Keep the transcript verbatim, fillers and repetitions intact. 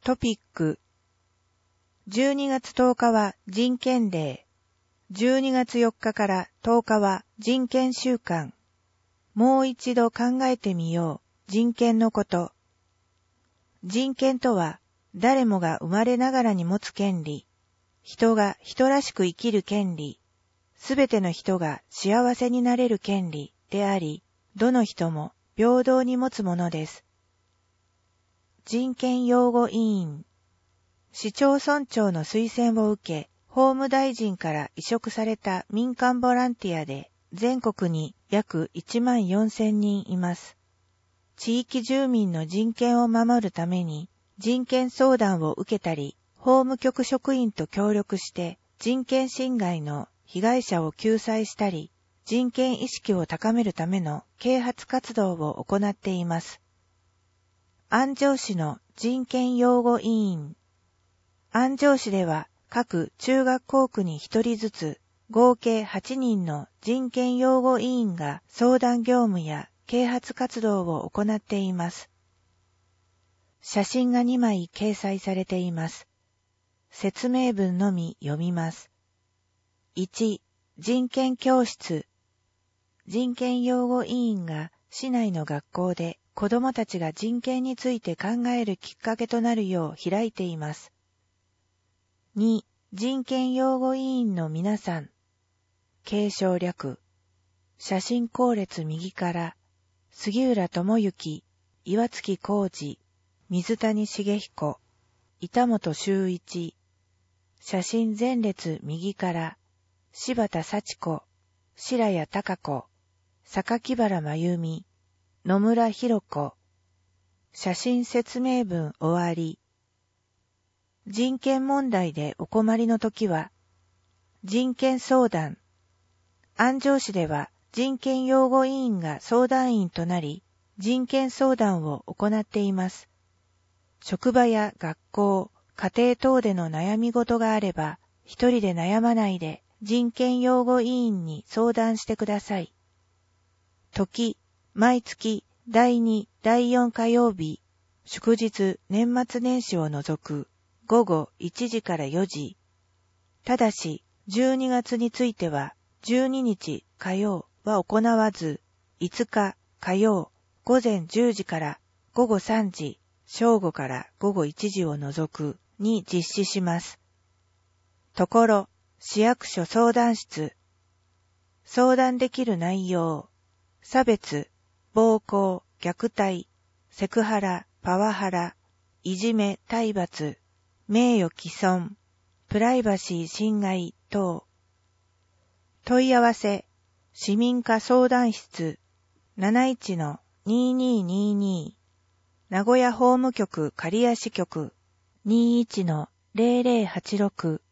トピック。じゅうにがつとおかは人権デー。じゅうにがつよっかからとおかは人権週間。もう一度考えてみよう。人権のこと。人権とは誰もが生まれながらに持つ権利。人が人らしく生きる権利。すべての人が幸せになれる権利であり、どの人も平等に持つものです。人権擁護委員。市町村長の推薦を受け、法務大臣から委嘱された民間ボランティアで、全国に約いちまんよんせんにんいます。地域住民の人権を守るために、人権相談を受けたり、法務局職員と協力して人権侵害の被害者を救済したり、人権意識を高めるための啓発活動を行っています。安城市の人権擁護委員。安城市では各中学校区にひとりずつ合計はちにんの人権擁護委員が相談業務や啓発活動を行っています。写真がにまい掲載されています。説明文のみ読みます。いち、人権教室。人権擁護委員が市内の学校で子どもたちが人権について考えるきっかけとなるよう開いています。に、人権擁護委員の皆さん。継承略。写真後列右から、杉浦智之、岩月浩二、水谷茂彦、板本修一。写真前列右から、柴田幸子、白谷貴子、榊原真由美、野村弘子。写真説明文終わり。人権問題でお困りのときは、人権相談。安城市では人権擁護委員が相談員となり、人権相談を行っています。職場や学校、家庭等での悩み事があれば、一人で悩まないで人権擁護委員に相談してください。時、毎月だいに、だいよん火曜日、祝日、年末年始を除く、ごごいちじからよじ。ただし、じゅうにがつについては、じゅうににち火曜は行わず、いつか火曜、ごぜんじゅうじからごごさんじ、正午からごごいちじを除くに実施します。ところ、市役所相談室。相談できる内容、差別、暴行、虐待、セクハラ、パワハラ、いじめ、体罰、名誉毀損、プライバシー侵害等。問い合わせ、市民課相談室 なないちのにーにーにーにー 名古屋法務局刈谷支局 にーいちのぜろぜろはちろく